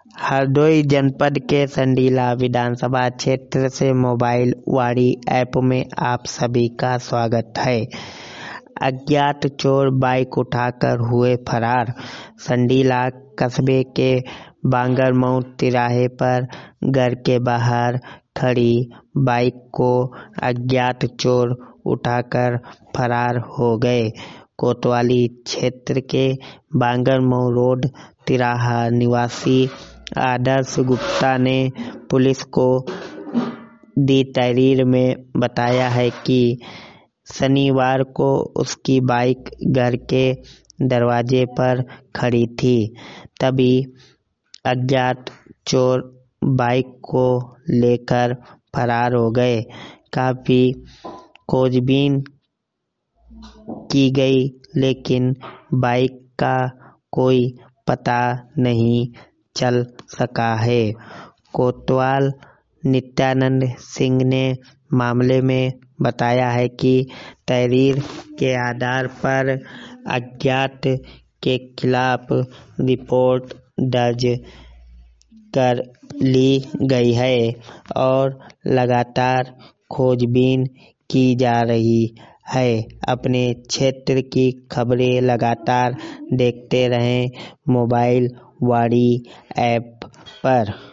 हरदोई जनपद के संडीला विधानसभा क्षेत्र से मोबाइल वाड़ी ऐप में आप सभी का स्वागत है। अज्ञात चोर बाइक उठाकर हुए फरार। संडीला कस्बे के बांगरमऊ तिराहे पर घर के बाहर खड़ी बाइक को अज्ञात चोर उठाकर फरार हो गए। कोतवाली क्षेत्र के बांगरमऊ रोड तिराहा निवासी आदर्श गुप्ता ने पुलिस को दी तहरीर में बताया है कि शनिवार को उसकी बाइक घर के दरवाजे पर खड़ी थी, तभी अज्ञात चोर बाइक को लेकर फरार हो गए। काफी खोजबीन की गई, लेकिन बाइक का कोई पता नहीं चल सका है। कोतवाल नित्यानंद सिंह ने मामले में बताया है कि तहरीर के आधार पर अज्ञात के खिलाफ रिपोर्ट दर्ज कर ली गई है और लगातार खोजबीन की जा रही है। अपने क्षेत्र की खबरें लगातार देखते रहें मोबाइल वाड़ी ऐप पर।